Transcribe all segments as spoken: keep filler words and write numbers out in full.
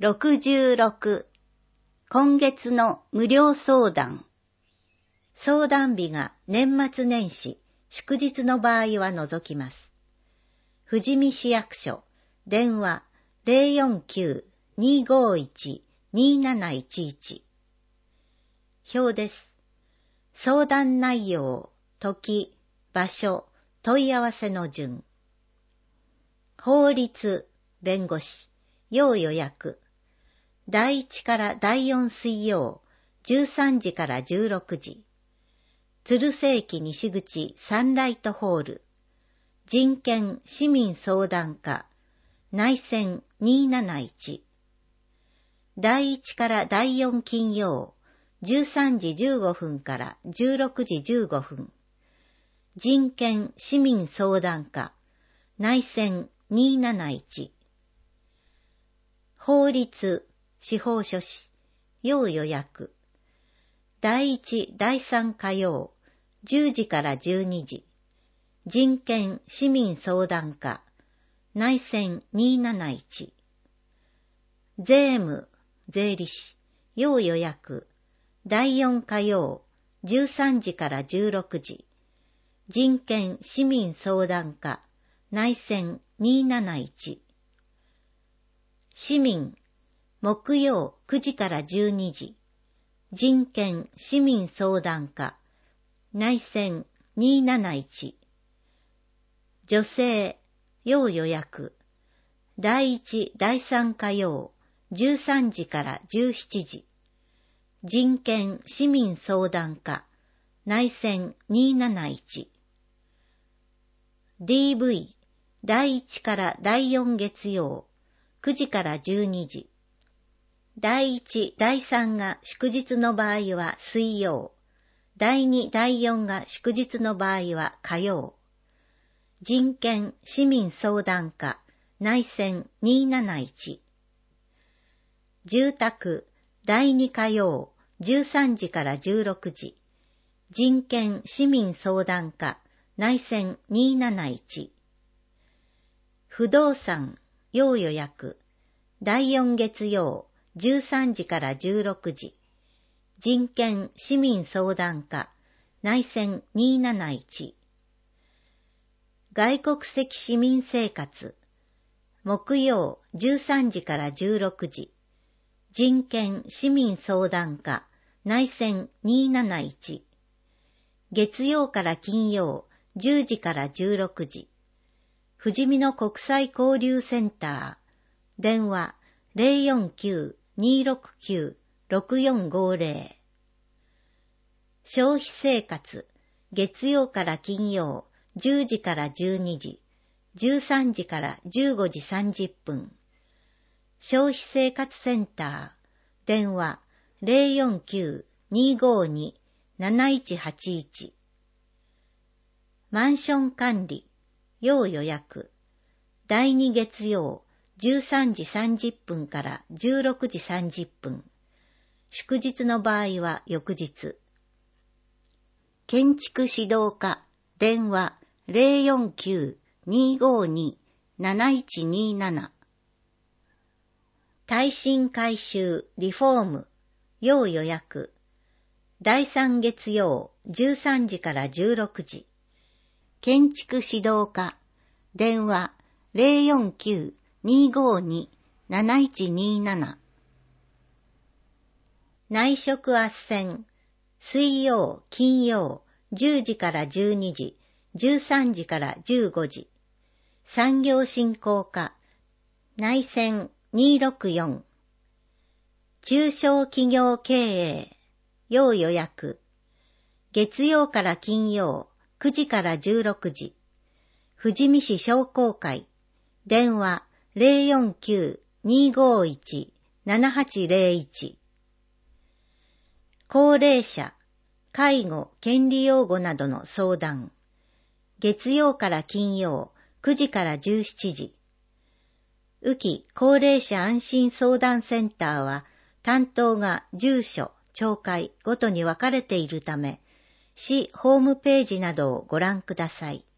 ろくじゅうろく今月の無料相談。相談日が年末年始、祝日の場合は除きます。富士見市役所、電話 ゼロよんきゅう にーごーいち にーなないちいち。表です。相談内容、時、場所、問い合わせの順。法律、弁護士、要予約。だいいちからだいよん水曜、じゅうさんじからじゅうろくじ。鶴瀬駅西口サンライトホール。人権市民相談課。内線にーなないち。だいいちからだいよん金曜、じゅうさんじじゅうごふんからじゅうろくじじゅうごふん。人権市民相談課。内線にーなないち。法律、司法書士、要予約。だいいち、だいさん火曜、じゅうじからじゅうにじ。人権市民相談課。内線にーなないち。税務、税理士、要予約。だいよん火曜、じゅうさんじからじゅうろくじ。人権市民相談課。内線にーなないち。市民、木曜くじからじゅうにじ。人権市民相談課。内線にーなないち。女性、要予約。だいいち、だいさん火曜、じゅうさんじからじゅうしちじ。人権市民相談課。内線にーなないち。ディーブイ、だいいちからだいよん月曜、くじからじゅうにじ。だいいち、だいさんが祝日の場合は水曜。だいに、だいよんが祝日の場合は火曜。人権市民相談課。内線にーなないち。住宅、だいに火曜、じゅうさんじからじゅうろくじ。人権市民相談課。内線にーなないち。不動産、要予約。だいよん月曜、じゅうさんじからじゅうろくじ。人権市民相談課。内線にーなないち。外国籍市民生活。木曜、じゅうさんじからじゅうろくじ。人権市民相談課。内線にーなないち。月曜から金曜、じゅうじからじゅうろくじ。富士見の国際交流センター。電話 ゼロよんきゅう にーろくきゅう ろくよんごゼロ。消費生活。月曜から金曜、じゅうじからじゅうにじ。じゅうさんじからじゅうごじさんじゅっぷん。消費生活センター。電話 ゼロよんきゅう にーごーに なないちはちいち。マンション管理。要予約。だいに月曜、じゅうさんじさんじゅっぷんからじゅうろくじさんじゅっぷん。祝日の場合は翌日。建築指導課。電話 ゼロよんきゅう にーごーに なないちにーなな。耐震改修、リフォーム。要予約。だいさん月曜、じゅうさんじからじゅうろくじ。建築指導課。電話 ゼロよんきゅう にーごーに なないちにーなな。内職斡旋。水曜、金曜、じゅうじからじゅうにじ、じゅうさんじからじゅうごじ。産業振興課。内線にーろくよん。中小企業経営。要予約。月曜から金曜、くじからじゅうろくじ。富士見市商工会。電話 ゼロよんきゅう にーごーいち ななはちゼロいち。高齢者、介護、権利擁護などの相談。月曜から金曜、くじからじゅうしちじ。宇城高齢者安心相談センターは、担当が住所、町会ごとに分かれているため、市ホームページなどをご覧ください。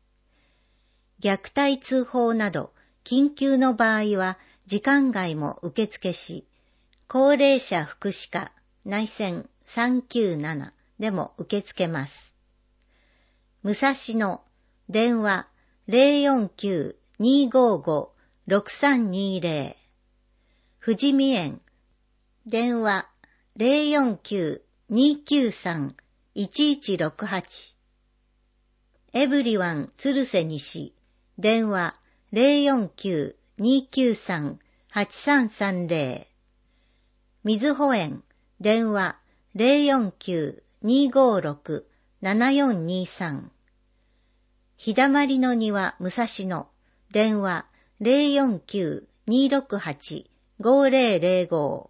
虐待通報など緊急の場合は時間外も受付し、 高齢者福祉課内線さんきゅうななでも受け付けます。武蔵野電話 ゼロよんきゅう にーごーごー ろくさんにーゼロ 富士見園電話 ゼロよんきゅう にーきゅうさん いちいちろくはち エブリワン鶴瀬西電話 ゼロよんきゅう にーきゅうさん はちさんさんゼロ 瑞穂園電話 ゼロよんきゅう にーごーろく ななよんにーさん 日だまりの庭武蔵野電話 ゼロよんきゅう にーろくはち ごーゼロゼロご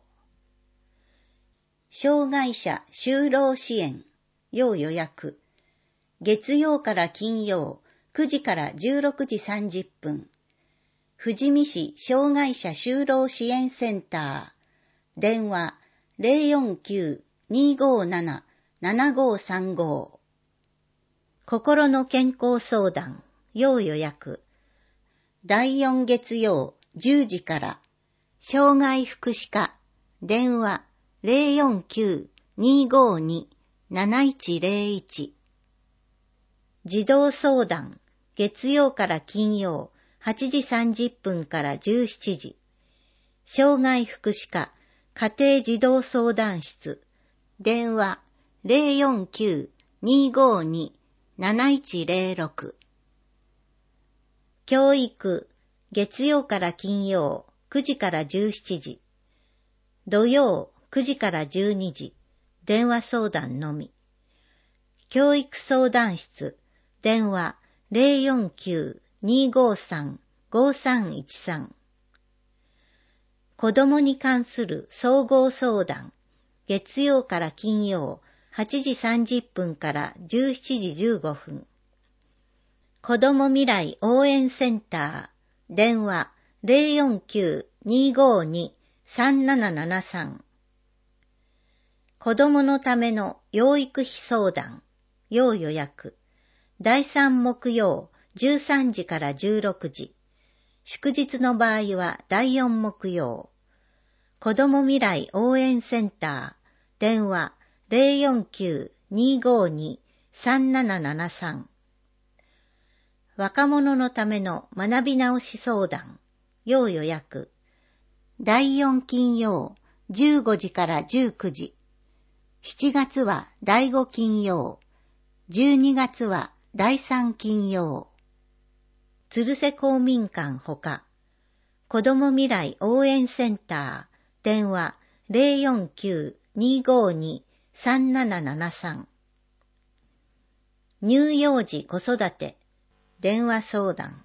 障害者就労支援要予約月曜から金曜くじからじゅうろくじさんじゅっぷん富士見市障害者就労支援センター電話 ゼロよんきゅう にーごーなな ななごーさんご 心の健康相談要予約だいよん月曜じゅうじから障害福祉課電話 ゼロよんきゅう にーごーに なないちゼロいち 児童相談月曜から金曜はちじさんじゅっぷんからじゅうしちじ障害福祉課家庭児童相談室電話 ゼロよんきゅう にーごーに なないちゼロろく 教育月曜から金曜くじからじゅうしちじ土曜くじからじゅうにじ電話相談のみ教育相談室電話 ゼロよんきゅう にーごーさん ごーさんいちさん 子どもに関する総合相談月曜から金曜はちじさんじゅっぷんからじゅうしちじじゅうごふん子ども未来応援センター電話 ゼロよんきゅう にーごーに さんななななさん 子どものための養育費相談要予約だいさん木曜じゅうさんじからじゅうろくじ祝日の場合はだいよん木曜子ども未来応援センター電話 ゼロよんきゅう にーごーに さんななななさん 若者のための学び直し相談要予約だいよん金曜じゅうごじからじゅうくじしちがつはだいご金曜じゅうにがつはだいさん金曜鶴瀬公民館ほか子ども未来応援センター電話 ゼロよんきゅう にーごーに さんななななさん 乳幼児子育て電話相談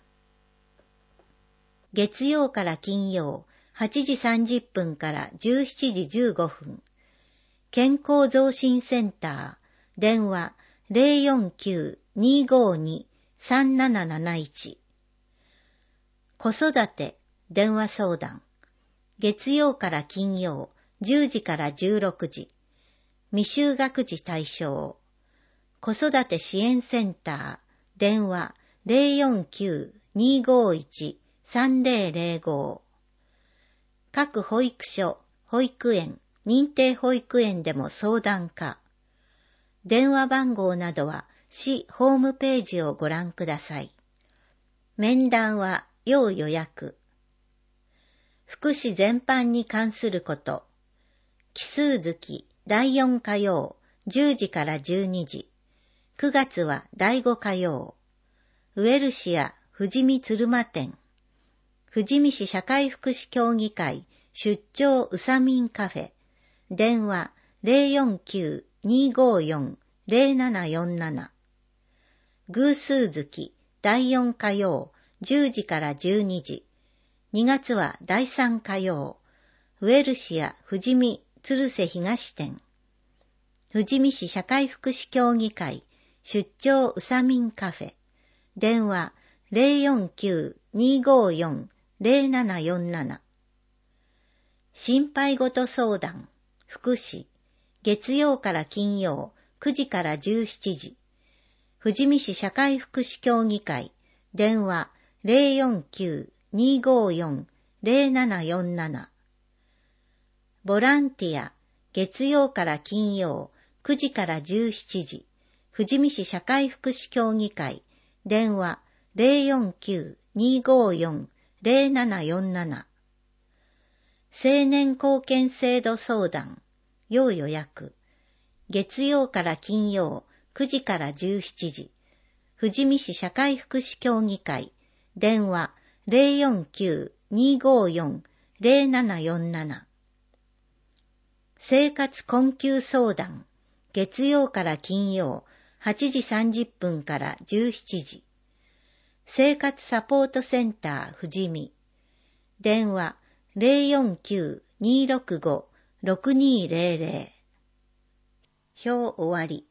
月曜から金曜はちじさんじゅっぷんからじゅうしちじじゅうごふん健康増進センター電話 ゼロよんきゅう にーごーに さんなななないち 子育て電話相談月曜から金曜じゅうじからじゅうろくじ未就学児対象子育て支援センター電話 ゼロよんきゅう にーごーいち さんゼロゼロご 各保育所、保育園、認定保育園でも相談可電話番号などは市ホームページをご覧ください。面談は要予約。福祉全般に関すること。奇数月だいよん火曜じゅうじからじゅうにじ。くがつはだいご火曜。ウエルシア富士見鶴間店。富士見市社会福祉協議会出張うさみんカフェ。電話 ゼロよんきゅう にーごーよん ゼロななよんなな。偶数月だいよん火曜じゅうじからじゅうにじ。にがつはだいさん火曜。ウエルシア富士見鶴瀬東店。富士見市社会福祉協議会出張うさみんカフェ。電話 ゼロよんきゅう にーごーよん ゼロななよんなな。心配事相談福祉月曜から金曜くじからじゅうしちじ富士見市社会福祉協議会電話 ゼロよんきゅう にーごーよん ゼロななよんなな。 ボランティア、月曜から金曜、くじからじゅうしちじ、富士見市社会福祉協議会、電話 ゼロよんきゅう にーごーよん ゼロななよんなな。青年貢献制度相談、要予約、月曜から金曜、くじからじゅうしちじ、富士見市社会福祉協議会、電話 ゼロよんきゅう にーごーよん ゼロななよんなな。生活困窮相談、月曜から金曜、はちじさんじゅっぷんからじゅうしちじ。生活サポートセンター富士見。電話 ゼロよんきゅう にーろくご ろくにーゼロゼロ。表終わり。